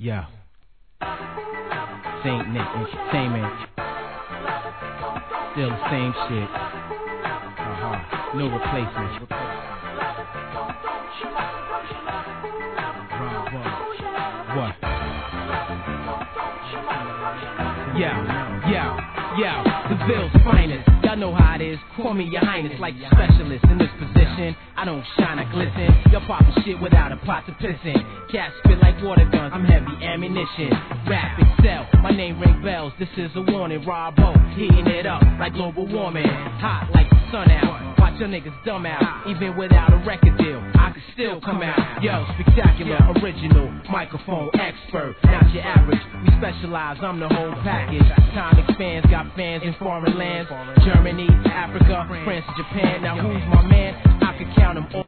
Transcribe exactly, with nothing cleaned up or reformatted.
Yeah. Saint Nick Entertainment. Still the same shit. Uh-huh. No replacement. What? Yeah, yeah, yeah. The Ville's finest. Y'all know how it is. Call me your highness, like your specialist in this position. I don't shine, I glisten. Y'all poppin' shit without a pot to piss in. Cats spit like water guns, I'm heavy ammunition. Rap excel, my name ring bells. This is a warning. Rob O, heating it up like global warming. Hot like the sun out. Watch your niggas dumb out. Even without a record deal, I could still come out. Yo, spectacular, original, microphone expert. Not your average, we specialize, I'm the whole package. Comic fans got fans in foreign lands. Germany, Africa, France, Japan. Now who's my man? I could count them all.